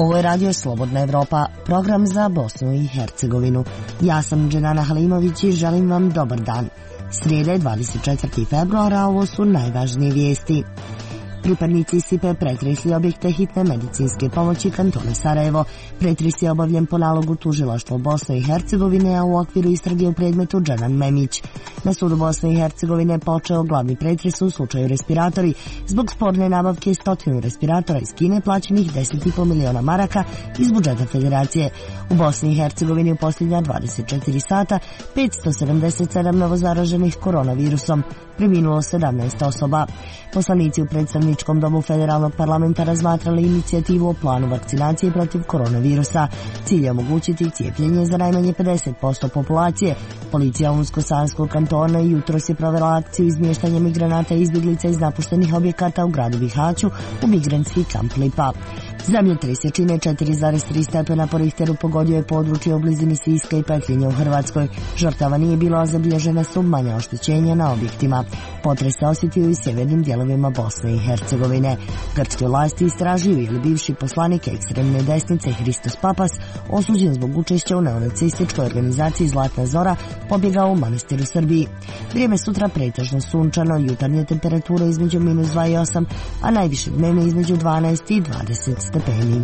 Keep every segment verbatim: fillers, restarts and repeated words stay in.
Ovo je radio Slobodna Evropa, program za Bosnu i Hercegovinu. Ja sam Dženana Halimović i želim vam dobar dan. Srijeda je dvadeset četvrtog februara, a ovo su najvažnije vijesti. Pripadnici S I P-a pretresli objekte hitne medicinske pomoći kantona Sarajevo. Pretres je obavljen po nalogu tužilaštva Bosne i Hercegovine, a u okviru istrage u predmetu Dženan Memić. Na sudu Bosne i Hercegovine počeo glavni pretres u slučaju respiratori zbog sporne nabavke stotinu respiratora iz Kine plaćenih deset i po miliona maraka iz budžeta federacije. U Bosni i Hercegovini u posljednja dvadeset četiri sata petsto sedamdeset sedam novozaraženih koronavirusom, preminulo sedamnaest osoba. Poslanici u predstavničkom domu federalnog parlamenta razmatrali inicijativu o planu vakcinacije protiv koronavirusa. Cilj je omogućiti cijepljenje za najmanje pedeset posto populacije. Policija Unsko-Sanskog kantona jutros je provela akciju izmještanja migranata i izbjeglica iz napuštenih objekata u gradu Bihaću u migrantski kamp Lipa. Zemljotres jačine četiri zarez tri stepena po Richteru pogodio je područje u blizini Siska i Petrinje u Hrvatskoj. Žrtava nije bilo, a zabilježena su manja oštećenja na objektima. Potres se osjetio i u sjevernim dijelovima Bosne i Hercegovine. Grčke vlasti istražuju je li bivši poslanik ekstremne desnice Hristos Papas, osuđen zbog učešća u neonacističkoj organizaciji Zlatna Zora, pobjegao u manastir u Srbiji. Vrijeme sutra pretežno sunčano, jutarnje temperature između minus dva i osam, a najviše dnevne između dvanaest i dvadeset stepeni.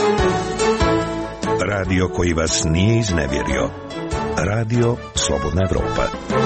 Radio koji vas nije iznevjerio. Radio Slobodna Evropa.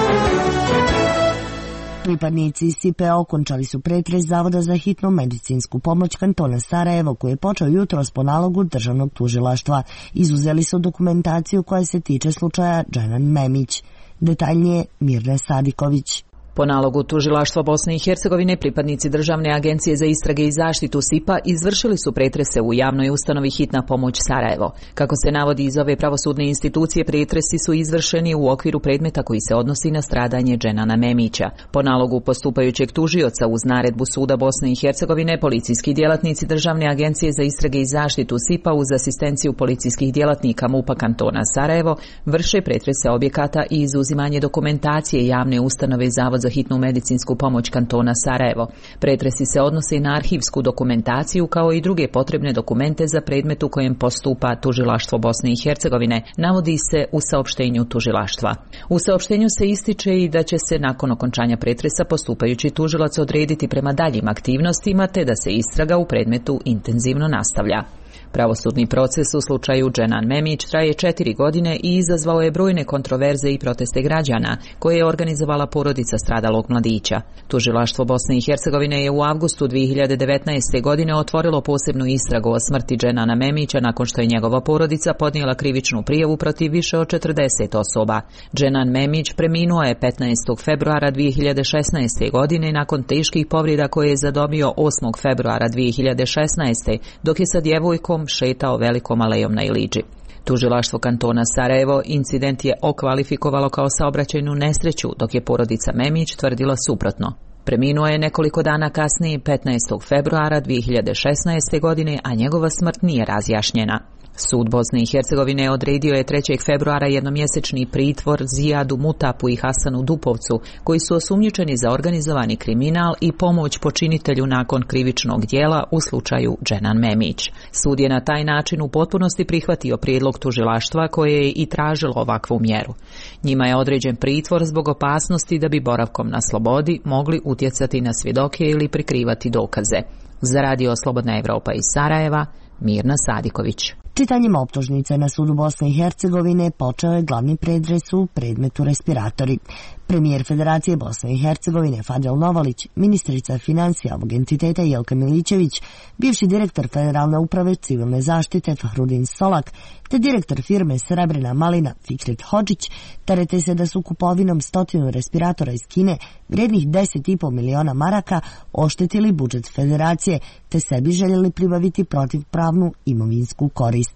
Pripadnici S I P-a okončali su pretres Zavoda za hitnu medicinsku pomoć kantona Sarajevo, koji je počeo jutros po nalogu državnog tužilaštva. Izuzeli su dokumentaciju koja se tiče slučaja Dženan Memić. Detaljnije Mirna Sadiković. Po nalogu tužilaštva Bosne i Hercegovine, pripadnici Državne agencije za istrage i zaštitu S I P-a izvršili su pretrese u javnoj ustanovi Hitna pomoć Sarajevo. Kako se navodi iz ove pravosudne institucije, pretresi su izvršeni u okviru predmeta koji se odnosi na stradanje Dženana Memića. Po nalogu postupajućeg tužioca uz naredbu suda Bosne i Hercegovine, policijski djelatnici Državne agencije za istrage i zaštitu S I P-a uz asistenciju policijskih djelatnika M U P-a kantona Sarajevo vrše pretrese objekata i izuzimanje dokumentacije javne ustanove Zavod za hitnu medicinsku pomoć kantona Sarajevo. Pretresi se odnose na arhivsku dokumentaciju kao i druge potrebne dokumente za predmet u kojem postupa tužilaštvo Bosne i Hercegovine, navodi se u saopštenju tužilaštva. U saopštenju se ističe i da će se nakon okončanja pretresa postupajući tužilac odrediti prema daljim aktivnostima te da se istraga u predmetu intenzivno nastavlja. Pravosudni proces u slučaju Dženan Memić traje četiri godine i izazvao je brojne kontroverze i proteste građana koje je organizovala porodica stradalog mladića. Tužilaštvo Bosne i Hercegovine je u avgustu dvije hiljade devetnaeste. godine otvorilo posebnu istragu o smrti Dženana Memića nakon što je njegova porodica podnijela krivičnu prijavu protiv više od četrdeset osoba. Dženan Memić preminuo je petnaestog februara dvije hiljade šesnaeste. godine nakon teških povreda koje je zadobio osmog februara dvije hiljade šesnaeste. dok je sa djevojkom šetao velikom alejom na Iliđi. Tužilaštvo kantona Sarajevo incident je okvalifikovalo kao saobraćajnu nesreću, dok je porodica Memić tvrdila suprotno. Preminuo je nekoliko dana kasnije, petnaestog februara dvije hiljade šesnaeste. godine, a njegova smrt nije razjašnjena. Sud Bosne i Hercegovine odredio je trećeg februara jednomjesečni pritvor Zijadu Mutapu i Hasanu Dupovcu, koji su osumnjičeni za organizovani kriminal i pomoć počinitelju nakon krivičnog djela u slučaju Dženan Memić. Sud je na taj način u potpunosti prihvatio prijedlog tužilaštva koje je i tražilo ovakvu mjeru. Njima je određen pritvor zbog opasnosti da bi boravkom na slobodi mogli utjecati na svjedoke ili prikrivati dokaze. Za Radio Slobodna Evropa iz Sarajeva, Mirna Sadiković. Čitanjem optužnice na sudu Bosne i Hercegovine počeo je glavni pretres u predmetu respiratori. Premijer Federacije Bosne i Hercegovine Fadil Novalić, ministrica financija ovog entiteta Jelka Milićević, bivši direktor Federalne uprave civilne zaštite Fahrudin Solak, te direktor firme Srebrna malina Fikret Hodžić terete se da su kupovinom stotinu respiratora iz Kine vrijednih deset i po miliona maraka oštetili budžet Federacije, te sebi željeli pribaviti protivpravnu imovinsku korist.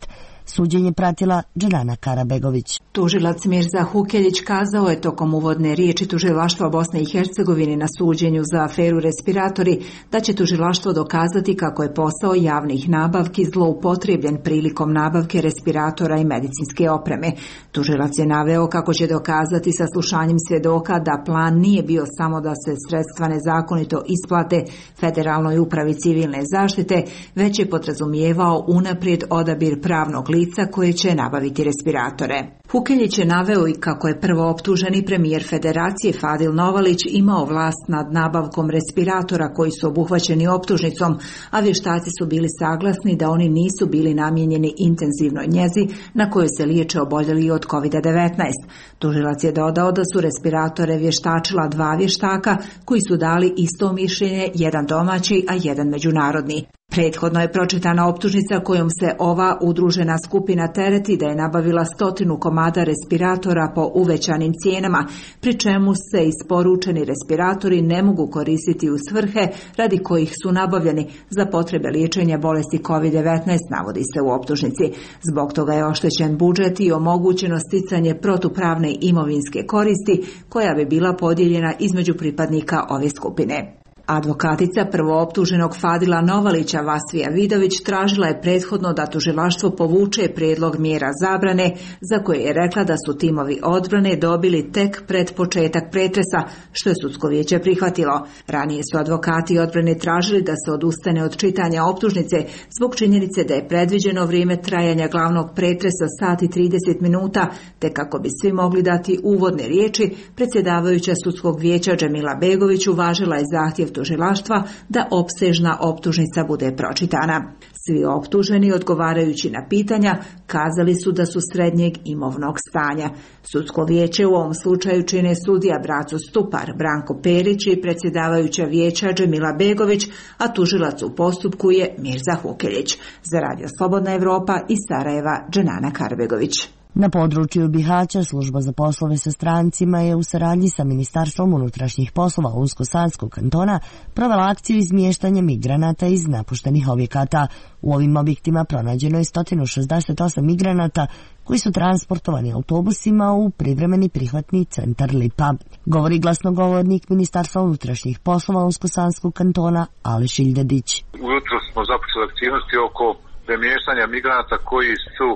Suđenje pratila Dženana Karabegović. Tužilac Mirza Hukeljić kazao je tokom uvodne riječi Tužilaštva Bosne i Hercegovine na suđenju za aferu respiratori da će tužilaštvo dokazati kako je posao javnih nabavki zloupotrebljen prilikom nabavke respiratora i medicinske opreme. Tužilac je naveo kako će dokazati saslušanjem svjedoka da plan nije bio samo da se sredstva nezakonito isplate Federalnoj upravi civilne zaštite, već je podrazumijevao unaprijed odabir pravnog lica koje će nabaviti respiratore. Hukeljić je naveo i kako je prvo optuženi premijer Federacije Fadil Novalić imao vlast nad nabavkom respiratora koji su obuhvaćeni optužnicom, a vještaci su bili saglasni da oni nisu bili namijenjeni intenzivnoj njezi na kojoj se liječe oboljeli od kovid devetnaest. Tužilac je dodao da su respiratore vještačila dva vještaka koji su dali isto mišljenje, jedan domaći, a jedan međunarodni. Prethodno je pročitana optužnica kojom se ova udružena skupina tereti da je nabavila stotinu komada respiratora po uvećanim cijenama, pri čemu se isporučeni respiratori ne mogu koristiti u svrhe radi kojih su nabavljeni za potrebe liječenja bolesti kovid devetnaest, navodi se u optužnici. Zbog toga je oštećen budžet i omogućeno sticanje protupravne imovinske koristi koja bi bila podijeljena između pripadnika ove skupine. Advokatica prvooptuženog Fadila Novalića Vasvija Vidović tražila je prethodno da tužilaštvo povuče prijedlog mjera zabrane za koje je rekla da su timovi odbrane dobili tek pred početak pretresa, što je sudsko vijeće prihvatilo. Ranije su advokati odbrane tražili da se odustane od čitanja optužnice zbog činjenice da je predviđeno vrijeme trajanja glavnog pretresa sat i trideset minuta, te kako bi svi mogli dati uvodne riječi, predsjedavajuća sudskog vijeća Džemila Begović uvažila je zahtjev tužilaštva da opsežna optužnica bude pročitana. Svi optuženi, odgovarajući na pitanja, kazali su da su srednjeg imovnog stanja. Sudsko vijeće u ovom slučaju čine sudija Braco Stupar, Branko Perić i predsjedavajuća vijeća Džemila Begović, a tužilac u postupku je Mirza Hukeljić. Za Radio Slobodna Evropa iz Sarajeva, Dženana Karabegović. Na području Bihaća služba za poslove sa strancima je u saradnji sa Ministarstvom unutrašnjih poslova Unsko-Sanskog kantona provela akciju izmještanja migranata iz napuštenih objekata. U ovim objektima pronađeno je sto šezdeset osam migranata koji su transportovani autobusima u privremeni prihvatni centar Lipa. Govori glasnogovornik Ministarstva unutrašnjih poslova Unsko-Sanskog kantona Aleš Iljedić. Ujutro smo započeli aktivnosti oko premještanja migranata koji su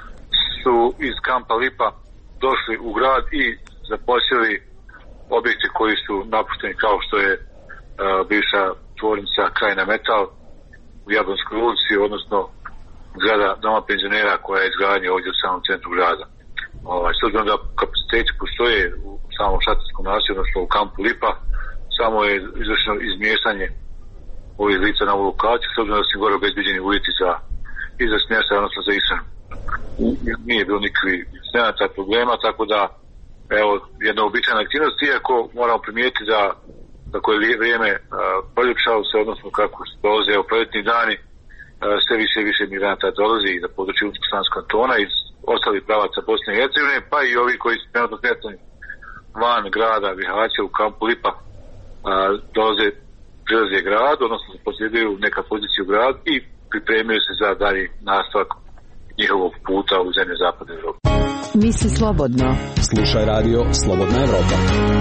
su iz kampa Lipa došli u grad i zaposlili objekte koji su napušteni, kao što je uh, bivša tvornica Krajina Metal u Jablonskoj ulici, odnosno zgrada doma penzionera koja je izgradnja ovdje u samom centru grada. Ovaj, s obzirom da kapaciteti postoje u samom šatarskom naselju, odnosno u kampu Lipa, samo je izvršeno izmještanje ovih lica na ovu lokaciju, s obzirom da su gore obezbeđeni uvjeti za i za smještaj, odnosno za ishranu. Nije bilo nikakvih incidenata, problema, tako da evo jedna običajna aktivnost, iako moramo primijetiti da kako je vrijeme poljepšalo se, odnosno kako se dolaze evo proljetni dani, a, sve više i više migranata dolazi i na području Unsko-Sanskog kantona iz ostalih pravaca Bosne i Hercegovine, pa i ovi koji su trenutno smješteni van grada Bihaća u kampu Lipa a, dolaze, prilaze grad, odnosno posjeduju neka pozicija u grad i pripremaju se za dalji nastavak njihovog puta u zemlje zapadne Evrope. Misli slobodno. Slušaj radio Slobodna Evropa.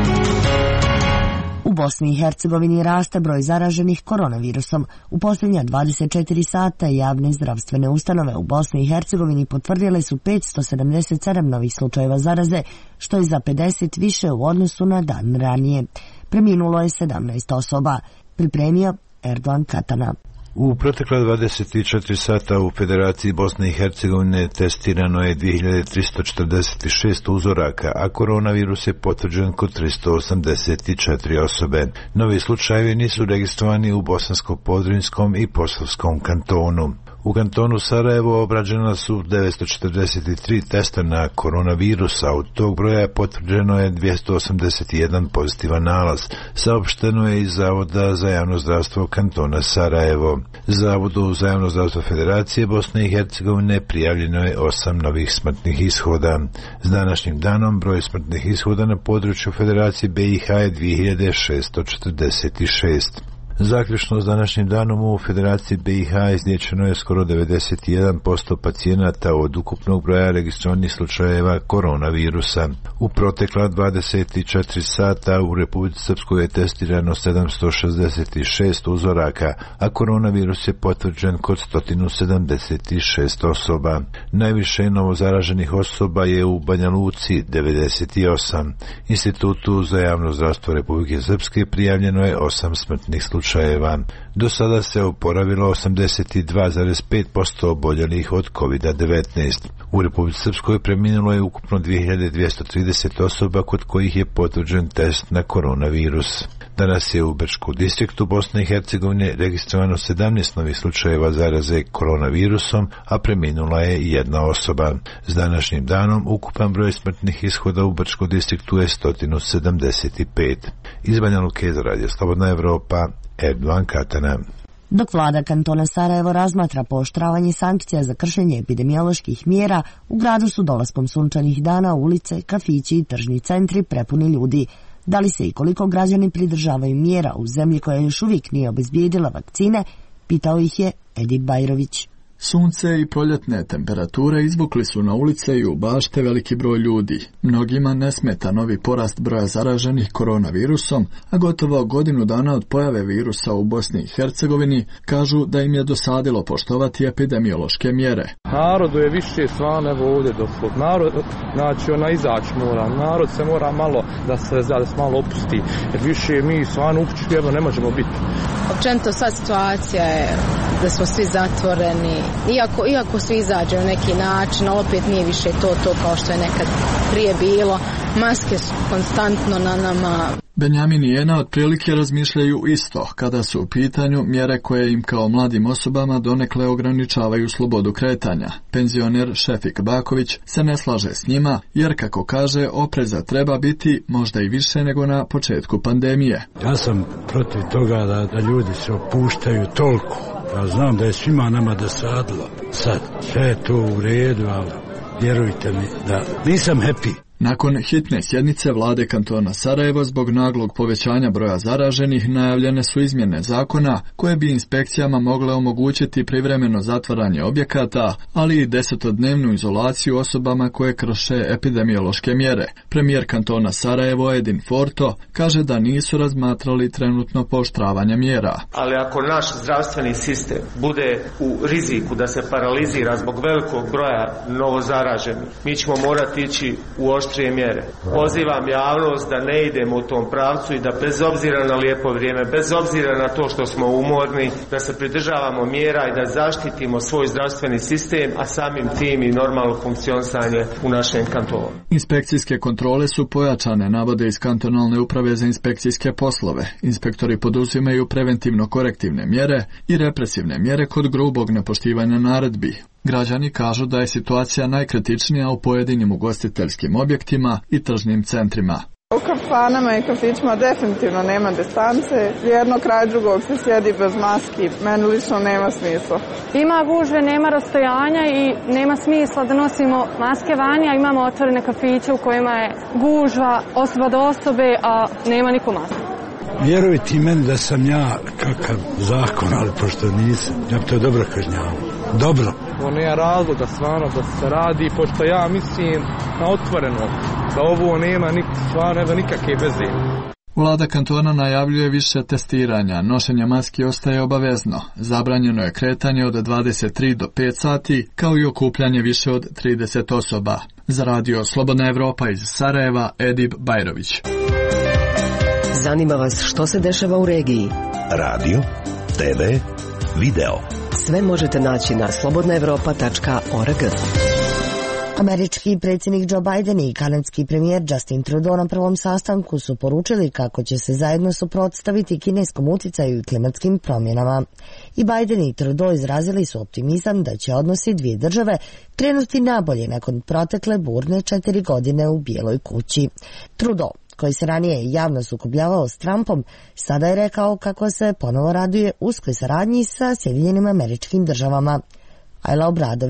U Bosni i Hercegovini raste broj zaraženih koronavirusom. U posljednja dvadeset četiri sata javne zdravstvene ustanove u Bosni i Hercegovini potvrdile su petsto sedamdeset sedam novih slučajeva zaraze, što je za pedeset više u odnosu na dan ranije. Preminulo je sedamnaest osoba. Pripremio Erdogan Katana. U protekla dvadeset četiri sata u Federaciji Bosne i Hercegovine testirano je dvije hiljade tristo četrdeset šest uzoraka, a koronavirus je potvrđen kod tristo osamdeset četiri osobe. Novi slučajevi nisu registrovani u Bosansko-Podrinjskom i Posavskom kantonu. U kantonu Sarajevo obrađena su devetsto četrdeset tri testa na koronavirusa, od tog broja potvrđeno je dvjesto osamdeset jedan pozitivan nalaz. Saopšteno je iz Zavoda za javno zdravstvo kantona Sarajevo. Zavodu za javno zdravstvo Federacije Bosne i Hercegovine prijavljeno je osam novih smrtnih ishoda. S današnjim danom broj smrtnih ishoda na području Federacije B i H je dvije hiljade šesto četrdeset šest. Zaključno s današnjim danom u Federaciji B i H izliječeno je skoro devedeset jedan posto pacijenata od ukupnog broja registrovanih slučajeva koronavirusa. U protekla dvadeset četiri sata u Republici Srpskoj je testirano sedamsto šezdeset šest uzoraka, a koronavirus je potvrđen kod sto sedamdeset šest osoba. Najviše novozaraženih osoba je u Banja Luci devedeset osam. Institutu za javno zdravstvo Republike Srpske prijavljeno je osam smrtnih slučajeva. Do sada se oporavilo osamdeset dva zarez pet posto oboljelih od kovid devetnaest. U Republici Srpskoj preminulo je ukupno dvije hiljade dvjesto trideset osoba kod kojih je potvrđen test na koronavirus. Danas je u Brčkom distriktu Bosne i Hercegovine registrovano sedamnaest novih slučajeva zaraze koronavirusom, a preminula je jedna osoba. S današnjim danom ukupan broj smrtnih ishoda u Brčkom distriktu je sto sedamdeset pet. Iz Banja Luke za Radio Slobodna Evropa, Erdogan Katana. Dok vlada kantona Sarajevo razmatra pooštravanje sankcija za kršenje epidemioloških mjera, u gradu su dolaskom sunčanih dana ulice, kafići i tržni centri prepuni ljudi. Da li se i koliko građani pridržavaju mjera u zemlji koja još uvijek nije obezbijedila vakcine, pitao ih je Edip Bajrović. Sunce i proljetne temperature izvukli su na ulice i u bašte veliki broj ljudi. Mnogima ne smeta novi porast broja zaraženih koronavirusom, a gotovo godinu dana od pojave virusa u Bosni i Hercegovini kažu da im je dosadilo poštovati epidemiološke mjere. Narodu je više stvarno evo ovdje došlo. Narod, znači ona izaći mora. Narod se mora malo da se, da se malo opusti. Jer više mi stvarno upućiti evo ne možemo biti. Općenito sad situacija je da smo svi zatvoreni. Iako, iako svi izađe u neki način, ali opet nije više to to kao što je nekad prije bilo. Maske su konstantno na nama. Benjamin i Ena otprilike razmišljaju isto kada su u pitanju mjere koje im kao mladim osobama donekle ograničavaju slobodu kretanja. Penzioner Šefik Baković se ne slaže s njima jer, kako kaže, opreza treba biti možda i više nego na početku pandemije. Ja sam protiv toga da, da ljudi se opuštaju toliko. Ja znam da je svima nama dosadilo. Sad, sve je to u redu, ali vjerujte mi da nisam happy. Nakon hitne sjednice vlade kantona Sarajevo zbog naglog povećanja broja zaraženih najavljene su izmjene zakona koje bi inspekcijama mogle omogućiti privremeno zatvaranje objekata, ali i desetodnevnu izolaciju osobama koje krše epidemiološke mjere. Premijer kantona Sarajevo Edin Forto kaže da nisu razmatrali trenutno pooštravanje mjera. Ali ako naš zdravstveni sistem bude u riziku da se paralizira zbog velikog broja novozaraženih, mi ćemo morati ići u oštrije mjere. Pozivam javnost da ne idemo u tom pravcu i da bez obzira na lijepo vrijeme, bez obzira na to što smo umorni, da se pridržavamo mjera i da zaštitimo svoj zdravstveni sistem, a samim tim i normalno funkcionisanje u našem kantonu. Inspekcijske kontrole su pojačane, navode iz kantonalne uprave za inspekcijske poslove. Inspektori poduzimaju preventivno-korektivne mjere i represivne mjere kod grubog nepoštivanja naredbi. Građani kažu da je situacija najkritičnija u pojedinim ugostiteljskim objektima i tržnim centrima. U kafanama i kafićima definitivno nema distance, jedno kraj drugog se sjedi bez maski, meni lično nema smisla. Ima gužve, nema rastojanja i nema smisla da nosimo maske vani, a imamo otvorene kafiće u kojima je gužva osoba do osobe, a nema niko maske. Vjerujte meni da sam ja kakav zakon, ali pošto nisam, ja bi to dobro kažnjavao. Dobro. Ovo nema razloga stvarno da se radi, pošto ja mislim na otvoreno, da ovo nema nik, stvarno nikakve veze. Vlada kantona najavljuje više testiranja, nošenje maski ostaje obavezno, zabranjeno je kretanje od dvadeset tri do pet sati, kao i okupljanje više od trideset osoba. Za Radio Slobodna Evropa iz Sarajeva, Edip Bajrović. Zanima vas što se dešava u regiji? Radio, te ve, video. Sve možete naći na slobodna evropa tačka org. Američki predsjednik Joe Biden i kanadski premijer Justin Trudeau na prvom sastanku su poručili kako će se zajedno suprotstaviti kineskom utjecaju i klimatskim promjenama. I Biden i Trudeau izrazili su optimizam da će odnosi dvije države krenuti nabolje nakon protekle burne četiri godine u Bijeloj kući. Trudeau, koji se ranije javno sukobljavao s Trumpom, sada je rekao kako se ponovo raduje uskoj saradnji sa Sjedinjenim Američkim Državama. Ajla Obradović.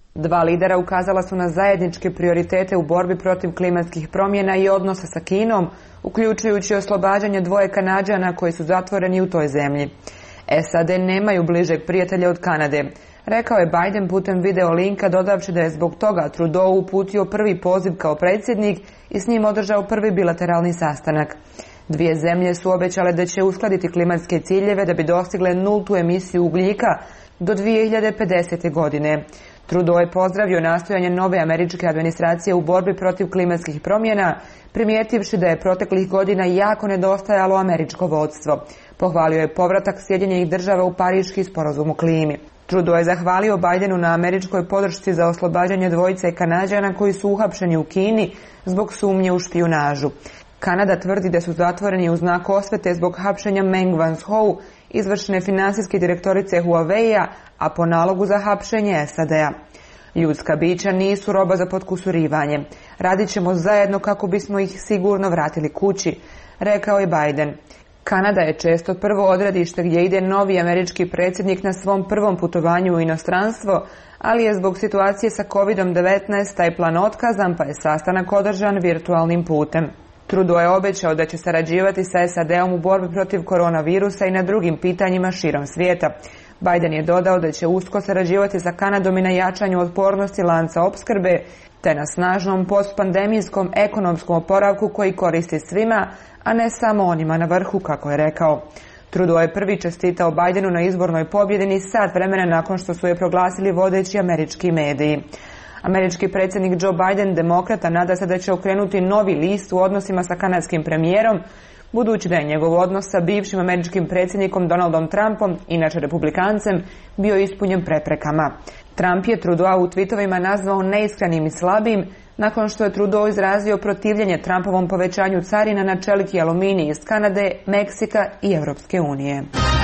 Dva lidera ukazala su na zajedničke prioritete u borbi protiv klimatskih promjena i odnosa sa Kinom, uključujući oslobađanje dvoje Kanađana koji su zatvoreni u toj zemlji. S A D nemaju bližeg prijatelja od Kanade, rekao je Biden putem video linka, dodavši da je zbog toga Trudeau uputio prvi poziv kao predsjednik i s njim održao prvi bilateralni sastanak. Dvije zemlje su obećale da će uskladiti klimatske ciljeve da bi dostigle nultu emisiju ugljika do dvije hiljade pedesete. godine. Trudeau je pozdravio nastojanje nove američke administracije u borbi protiv klimatskih promjena, primijetivši da je proteklih godina jako nedostajalo američko vodstvo. Pohvalio je povratak Sjedinjenih država u Pariški sporazum o klimi. Trudeau je zahvalio Bidenu na američkoj podršci za oslobađanje dvojice Kanađana koji su uhapšeni u Kini zbog sumnje u špijunažu. Kanada tvrdi da su zatvoreni u znak osvete zbog hapšenja Meng Wanzhou, izvršne finansijske direktorice Huawei-a, a po nalogu za hapšenje S A D-a. Ljudska bića nisu roba za potkusurivanje. Radit ćemo zajedno kako bismo ih sigurno vratili kući, rekao je Biden. Kanada je često prvo odredište gdje ide novi američki predsjednik na svom prvom putovanju u inostranstvo, ali je zbog situacije sa kovid devetnaest taj plan otkazan, pa je sastanak održan virtualnim putem. Trudeau je obećao da će sarađivati sa S A D-om u borbi protiv koronavirusa i na drugim pitanjima širom svijeta. Biden je dodao da će usko sarađivati sa Kanadom i na jačanju otpornosti lanca opskrbe, te na snažnom postpandemijskom ekonomskom oporavku koji koristi svima, a ne samo onima na vrhu, kako je rekao. Trudeau je prvi čestitao Bidenu na izbornoj pobjedi ni sat vremena nakon što su je proglasili vodeći američki mediji. Američki predsjednik Joe Biden, demokrata, nada se da će okrenuti novi list u odnosima sa kanadskim premijerom, budući da je njegov odnos sa bivšim američkim predsjednikom Donaldom Trumpom, inače republikancem, bio ispunjen preprekama. Trump je Trudeau u tweetovima nazvao neiskrenim i slabim, nakon što je Trudeau izrazio protivljenje Trumpovom povećanju carina na čelik i aluminij iz Kanade, Meksika i Europske unije.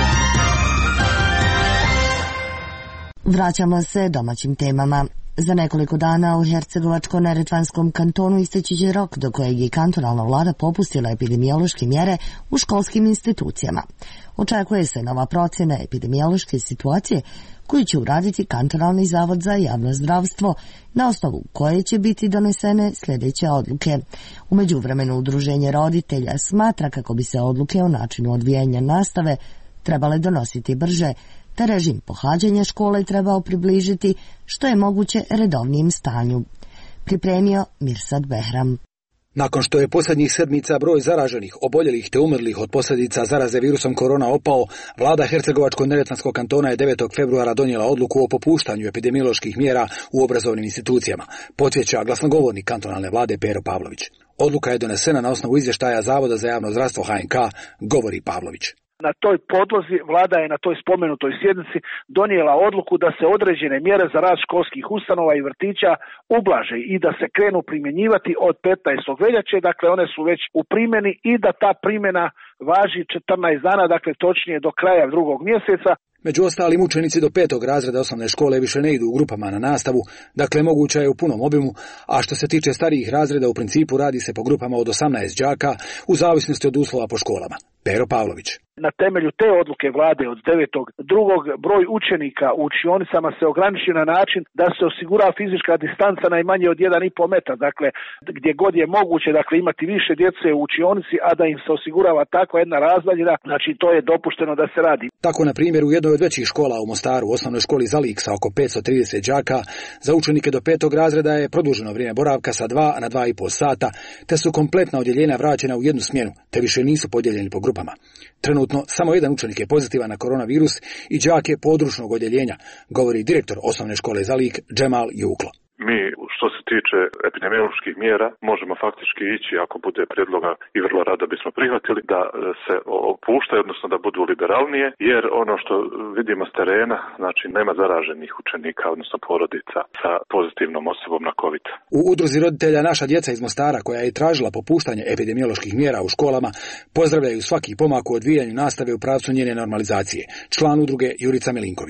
Vraćamo se domaćim temama. Za nekoliko dana u Hercegovačko-neretvanskom kantonu isteći će rok do kojeg je kantonalna vlada popustila epidemiološke mjere u školskim institucijama. Očekuje se nova procjena epidemiološke situacije koju će uraditi kantonalni zavod za javno zdravstvo, na osnovu koje će biti donesene sljedeće odluke. U međuvremenu udruženje roditelja smatra kako bi se odluke o načinu odvijanja nastave trebale donositi brže, te režim pohađanja škole trebao približiti što je moguće redovnijem stanju. Pripremio Mirsad Behram. Nakon što je posljednjih sedmica broj zaraženih, oboljelih te umrlih od posljedica zaraze virusom korona opao, vlada Hercegovačko-neretvanskog kantona je devetog februara donijela odluku o popuštanju epidemioloških mjera u obrazovnim institucijama, podsjeća glasnogovornik kantonalne vlade Pero Pavlović. Odluka je donesena na osnovu izvještaja Zavoda za javno zdravstvo H N K, govori Pavlović. Na toj podlozi vlada je na toj spomenutoj sjednici donijela odluku da se određene mjere za rad školskih ustanova i vrtića ublaže i da se krenu primjenjivati od petnaestog veljače, dakle one su već u primjeni i da ta primjena važi četrnaest dana, dakle točnije do kraja drugog mjeseca. Među ostalim učenici do petog razreda osnovne škole više ne idu u grupama na nastavu, dakle moguća je u punom obimu, a što se tiče starijih razreda u principu radi se po grupama od osamnaest đaka u zavisnosti od uslova po školama. Pero Pavlović. Na temelju te odluke vlade od devetog drugog broj učenika u učionicama se ograniči na način da se osigura fizička distanca najmanje od jedan i pol metra, dakle gdje god je moguće dakle imati više djece u učionici, a da im se osigurava takva jedna razdaljina, znači to je dopušteno da se radi. Tako na primjer u jednoj od većih škola u Mostaru, u osnovnoj školi Zalik sa oko petsto trideset đaka, za učenike do petog razreda je produženo vrijeme boravka sa dva na dva i pol sata, te su kompletna odjeljenja vraćena u jednu smjenu, te više nisu podijeljeni po grupama. Trenutno samo jedan učenik je pozitivan na koronavirus i đak je područnog odjeljenja, govori direktor osnovne škole Zalik Džemal Juklo. Mi, što se tiče epidemioloških mjera, možemo faktički ići, ako bude predloga i vrlo rado bismo prihvatili, da se opuštaju, odnosno da budu liberalnije, jer ono što vidimo s terena, znači nema zaraženih učenika, odnosno porodica sa pozitivnom osobom na COVID. U udruzi roditelja Naša djeca iz Mostara, koja je tražila popuštanje epidemioloških mjera u školama, pozdravljaju svaki pomak u odvijanju nastave u pravcu njene normalizacije. Član udruge Jurica Milinković.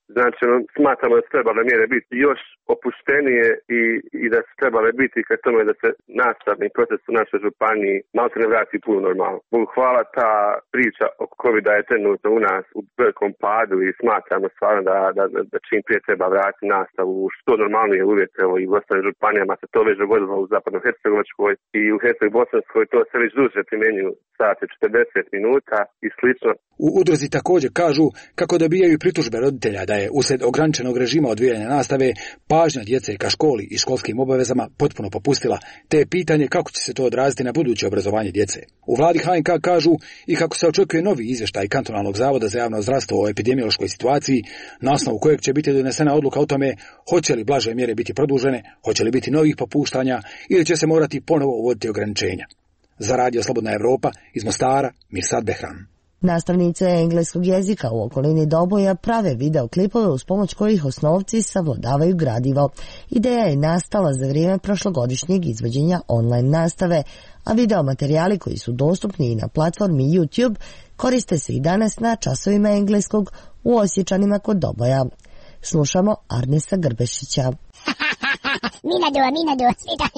Znači, smatramo da su trebale mjere biti još opuštenije i, i da su trebale biti kad tome da se nastavni proces u našoj županiji malo se ne vrati puno normalno. Bogu hvala, ta priča oko covida je trenutno u nas u velikom padu i smatramo stvarno da, da, da čim prije treba vratiti nastavu u što normalnije uvjete. Evo, i u ostalim županijama se to već dogodilo u zapadno-hercegovačkoj i u Herceg-Bosanskoj, to se već duže primjenjuju sate četrdeset minuta i slično. U udruzi također kažu kako dobijaju pritužbe roditelja da je uslijed ograničenog režima odvijanja nastave pažnja djece ka školi i školskim obavezama potpuno popustila, te je pitanje kako će se to odraziti na buduće obrazovanje djece. U vladi H N K kažu i kako se očekuje novi izvještaj Kantonalnog zavoda za javno zdravstvo o epidemiološkoj situaciji, na osnovu kojeg će biti donesena odluka o tome hoće li blaže mjere biti produžene, hoće li biti novih popuštanja ili će se morati ponovo uvoditi ograničenja. Za Radio Slobodna Evropa iz Mostara, Mirsad Behram. Nastavnice engleskog jezika u okolini Doboja prave videoklipove uz pomoć kojih osnovci savladavaju gradivo. Ideja je nastala za vrijeme prošlogodišnjeg izvođenja online nastave, a videomaterijali koji su dostupni i na platformi YouTube koriste se i danas na časovima engleskog u Osječanima kod Doboja. Slušamo Arnesa Grbešića. Minado, minado,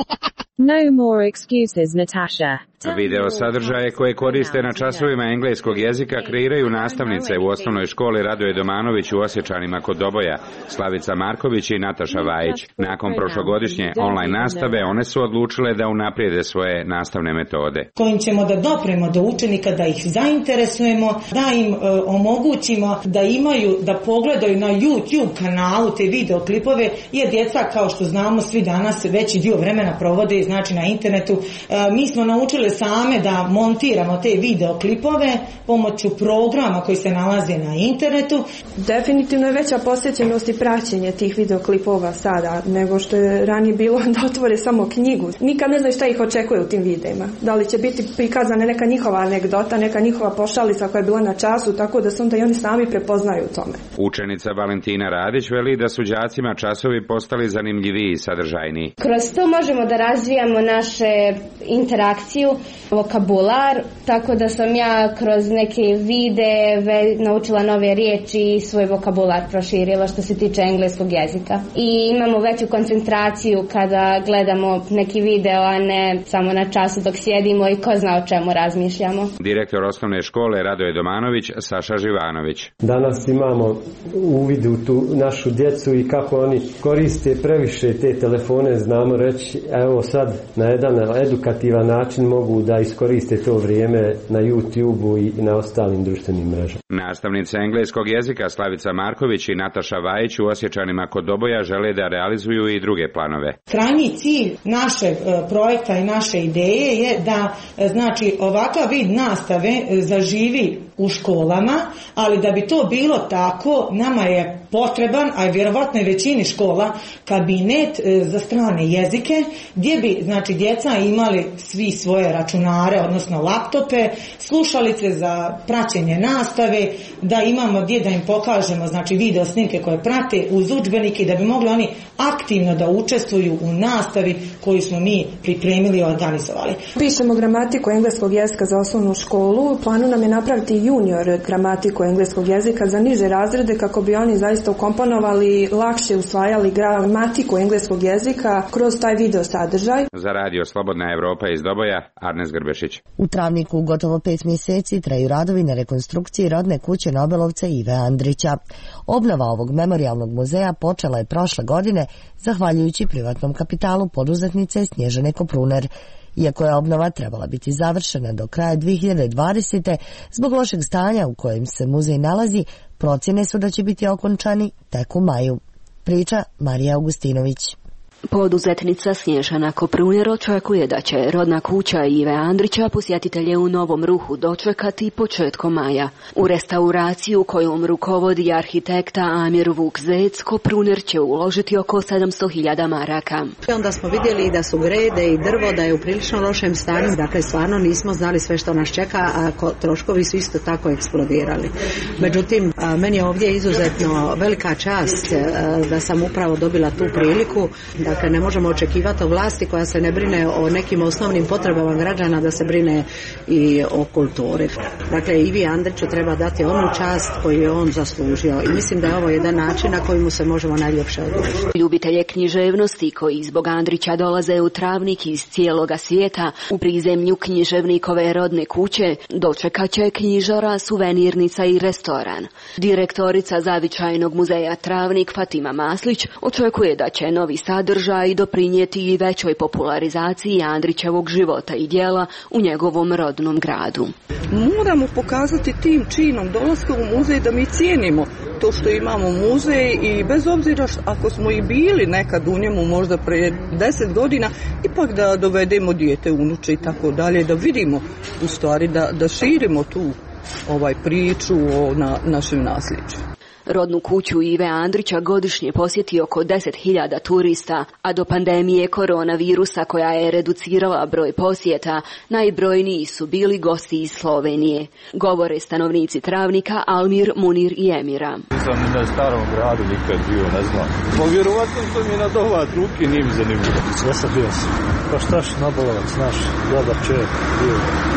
No more excuses, Natasha. Video sadržaje koje koriste na časovima engleskog jezika kreiraju nastavnice u osnovnoj školi Radoje Domanović u Osječanima kod Doboja, Slavica Marković i Nataša Vajić. Nakon prošlogodišnje online nastave one su odlučile da unaprijede svoje nastavne metode. Kojim ćemo da dopremo do učenika, da ih zainteresujemo, da im e, omogućimo da imaju, da pogledaju na YouTube kanalu te videoklipove, jer djeca, kao što znamo, svi danas veći dio vremena provode znači na internetu. E, mi smo naučili same da montiramo te videoklipove pomoću programa koji se nalaze na internetu. Definitivno je veća posjećenost i praćenje tih videoklipova sada nego što je ranije bilo da otvore samo knjigu. Nikad ne znaju šta ih očekuje u tim videima. Da li će biti prikazana neka njihova anegdota, neka njihova pošalica koja je bila na času, tako da se onda i oni sami prepoznaju u tome. Učenica Valentina Radić veli da su đacima časovi postali zanimljiviji i sadržajniji. Kroz to možemo da razvijamo naše interakciju, vokabular, tako da sam ja kroz neke videe naučila nove riječi i svoj vokabular proširila što se tiče engleskog jezika. I imamo veću koncentraciju kada gledamo neki video, a ne samo na času dok sjedimo i ko zna o čemu razmišljamo. Direktor osnovne škole Radoje Domanović, Saša Živanović. Danas imamo uvid u tu našu djecu i kako oni koriste previše te telefone, znamo reći, evo sad na jedan edukativan način mogu da iskoriste to vrijeme na YouTube-u i na ostalim društvenim mrežama. Nastavnice engleskog jezika Slavica Marković i Nataša Vajić u Osječanima kod Doboja žele da realizuju i druge planove. Krajnji cilj našeg projekta i naše ideje je da znači ovakav vid nastave zaživi u školama, ali da bi to bilo tako, nama je potreban, a vjerovatno i većini škola, kabinet za strane jezike, gdje bi znači djeca imali svi svoje računare, odnosno laptope, slušalice za praćenje nastave, da imamo gdje da im pokažemo znači video snimke koje prate uz udžbenike, da bi mogli oni aktivno da učestvuju u nastavi koju smo mi pripremili i organizovali. Pišemo gramatiku engleskog jezika za osnovnu školu. U planu nam je napraviti junior gramatiku engleskog jezika za niže razrede kako bi oni zaista ukomponovali, lakše usvajali gramatiku engleskog jezika kroz taj video sadržaj. Za Radio Slobodna Evropa iz Doboja, Arnes Grbešić. U Travniku gotovo pet mjeseci traju radovi na rekonstrukciji rodne kuće nobelovca Ive Andrića. Obnova ovog memorijalnog muzeja počela je prošle godine zahvaljujući privatnom kapitalu poduzetnice Snježane Kopruner. Iako je obnova trebala biti završena do kraja dvije hiljade dvadesete. zbog lošeg stanja u kojem se muzej nalazi, procjene su da će biti okončani tek u maju. Priča Marija Augustinović. Poduzetnica Snježana Kopruner očekuje da će rodna kuća Ive Andrića posjetitelje u Novom Ruhu dočekati početkom maja. U restauraciju kojom rukovodi arhitekta Amir Vuk-Zec, Kopruner će uložiti oko sedamsto hiljada maraka. Onda smo vidjeli da su grede i drvo, da je u prilično lošem stanju, dakle stvarno nismo znali sve što nas čeka, a troškovi su isto tako eksplodirali. Međutim, meni je ovdje izuzetno velika čast da sam upravo dobila tu priliku da Dakle, ne možemo očekivati od vlasti koja se ne brine o nekim osnovnim potrebama građana da se brine i o kulturi. Dakle, Ivi Andriću treba dati onu čast koju je on zaslužio i mislim da je ovo jedan način na koji mu se možemo najljepše odužiti. Ljubitelje književnosti koji zbog Andrića dolaze u Travnik iz cijeloga svijeta u prizemlju književnikove rodne kuće dočekat će knjižara, suvenirnica i restoran. Direktorica Zavičajnog muzeja Travnik Fatima Maslić očekuje da će novi sadržaj doprinijeti i većoj popularizaciji Andrićevog života i djela u njegovom rodnom gradu. Moramo pokazati tim činom dolaska u muzej da mi cijenimo to što imamo muzej i bez obzira što, ako smo i bili nekad u njemu možda prije deset godina, ipak da dovedemo dijete, unuče i tako dalje, da vidimo u stvari da, da širimo tu ovaj priču o na, našem nasljeđu. Rodnu kuću Ive Andrića godišnje posjeti oko deset hiljada turista, a do pandemije koronavirusa koja je reducirala broj posjeta, najbrojniji su bili gosti iz Slovenije. Govore stanovnici Travnika Almir, Munir i Emira. Nisam ni na starom gradu nikad bio, ne znam. Povjerovatno to mi je na dohvat ruke, nije mi zanimljivo. Sve sam bio sam. Pa štaš, Nabolovac, naš, dobar čovjek, bio.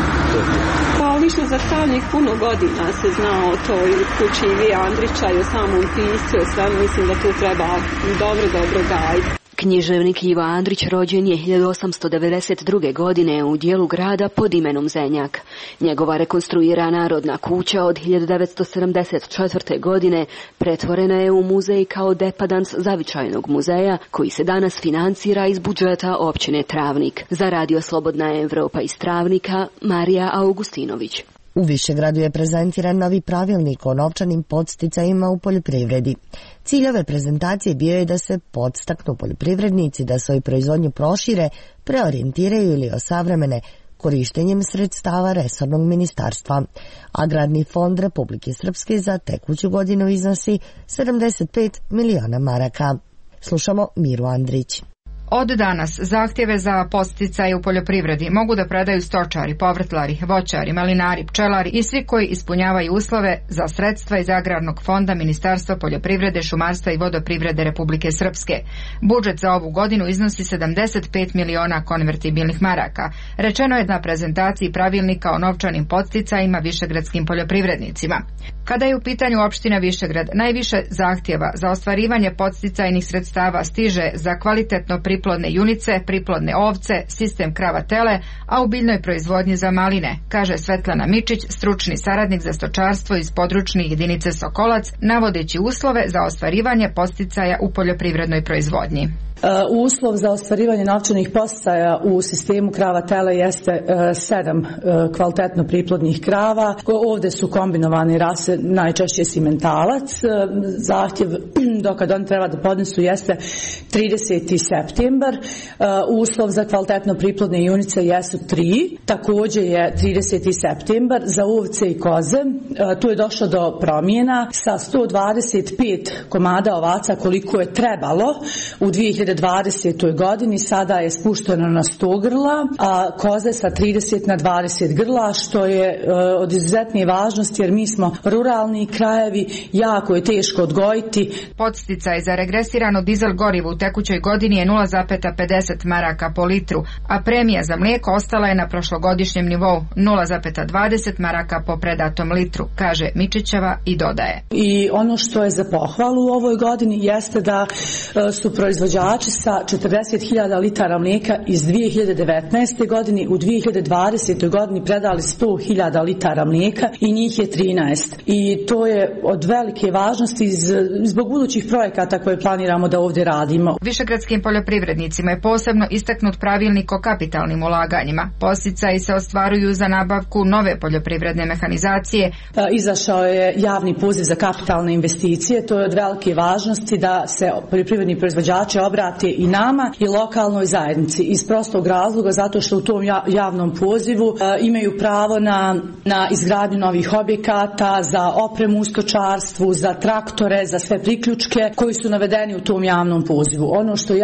Pa lično za Travnik puno godina se zna o toj kući Ive Andrića i o samom piscu, sve mislim da tu treba dobro, dobro gajiti. Književnik Ivo Andrić rođen je hiljadu osamsto devedeset druge. godine u dijelu grada pod imenom Zenjak. Njegova rekonstruirana rodna kuća od hiljadu devetsto sedamdeset četvrte. godine pretvorena je u muzej kao depadans Zavičajnog muzeja koji se danas financira iz budžeta općine Travnik. Za Radio Slobodna Evropa iz Travnika, Marija Augustinović. U Višegradu je prezentiran novi pravilnik o novčanim podsticajima u poljoprivredi. Cilj ove prezentacije bio je da se podstaknu poljoprivrednici da svoju proizvodnju prošire, preorijentiraju ili osavremene korištenjem sredstava resornog ministarstva. Agrarni fond Republike Srpske za tekuću godinu iznosi sedamdeset pet miliona maraka. Slušamo Miru Andrić. Od danas zahtjeve za podsticaj u poljoprivredi mogu da predaju stočari, povrtlari, voćari, malinari, pčelari i svi koji ispunjavaju uslove za sredstva iz Agrarnog fonda Ministarstva poljoprivrede, šumarstva i vodoprivrede Republike Srpske. Budžet za ovu godinu iznosi sedamdeset pet miliona konvertibilnih maraka. Rečeno je na prezentaciji pravilnika o novčanim podsticajima višegradskim poljoprivrednicima. Kada je u pitanju opština Višegrad, najviše zahtjeva za ostvarivanje podsticajnih sredstava stiže za kvalitetno priplodne junice, priplodne ovce, sistem krava-tele, a u biljnoj proizvodnji za maline, kaže Svetlana Mičić, stručni saradnik za stočarstvo iz područne jedinice Sokolac, navodeći uslove za ostvarivanje podsticaja u poljoprivrednoj proizvodnji. Uslov za ostvarivanje novčanih podsticaja u sistemu krava-tele jeste sedam kvalitetno priplodnih krava. Ovdje su kombinovane rase, najčešće simentalac. Zahtjev do kad oni treba da podnesu jeste trideseti septembar. Uslov za kvalitetno priplodne junice jesu tri. Također je trideseti septembar za ovce i koze. Tu je došlo do promjena sa sto dvadeset pet komada ovaca koliko je trebalo u dvije hiljade dvadesetoj. godini, sada je spušteno na sto grla, a koze sa trideset na dvadeset grla, što je e, od izuzetne važnosti jer mi smo ruralni krajevi, jako je teško odgojiti. Podsticaj za regresirano dizel gorivo u tekućoj godini je nula zarez pedeset maraka po litru, a premija za mlijeko ostala je na prošlogodišnjem nivou nula zarez dvadeset maraka po predatom litru, kaže Mičićeva i dodaje. I ono što je za pohvalu u ovoj godini jeste da e, su proizvođači sa četrdeset hiljada litara mlijeka iz dvije hiljade devetnaeste. godine u dvije hiljade dvadesetoj. godini predali sto hiljada litara mlijeka i njih je trinaest. I to je od velike važnosti iz, zbog budućih projekata koje planiramo da ovdje radimo. Višegradskim poljoprivrednicima je posebno istaknut pravilnik o kapitalnim ulaganjima. Podsticaji se ostvaruju za nabavku nove poljoprivredne mehanizacije. Izašao je javni poziv za kapitalne investicije. To je od velike važnosti da se poljoprivredni proizvođači obrate i nama i lokalnoj zajednici iz prostog razloga zato što u tom javnom pozivu e, imaju pravo na, na izgradnju novih objekata, za opremu u stočarstvu, za traktore, za sve priključke koji su navedeni u tom javnom pozivu. Ono što je jako interesantno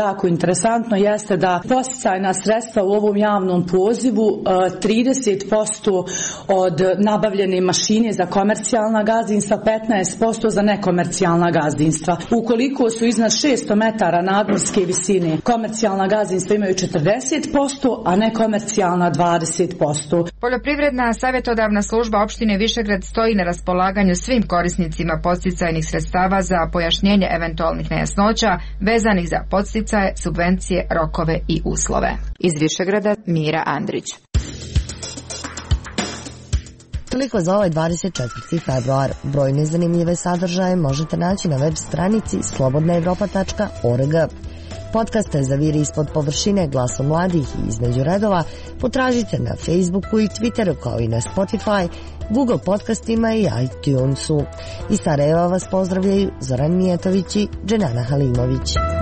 interesantno jeste da podsticajna sredstva u ovom javnom pozivu trideset posto od nabavljene mašine za komercijalna gazdinstva, petnaest posto za nekomercijalna gazdinstva. Ukoliko su iznad šesto metara nadmorske visine, komercijalna gazdinstva imaju četrdeset posto, a nekomercijalna dvadeset posto. Poljoprivredna savjetodavna služba opštine Višegrad stoji na raspolaganju svim korisnicima podsticajnih sredstava za pojašnjenje eventualnih nejasnoća vezanih za podsticaje, subvencije, rokove i uslove. Iz Višegrada Mira Andrić. Toliko za ovaj dvadeset četvrti februar. Brojne zanimljive sadržaje možete naći na web stranici slobodna evropa tačka org. Podcaste Zaviri ispod površine, Glasom mladih i Između redova potražite na Facebooku i Twitteru, kao i na Spotify, Google podcastima i iTunesu. Iz Sarajeva vas pozdravljaju Zoran Mijatović i Dženana Halimović.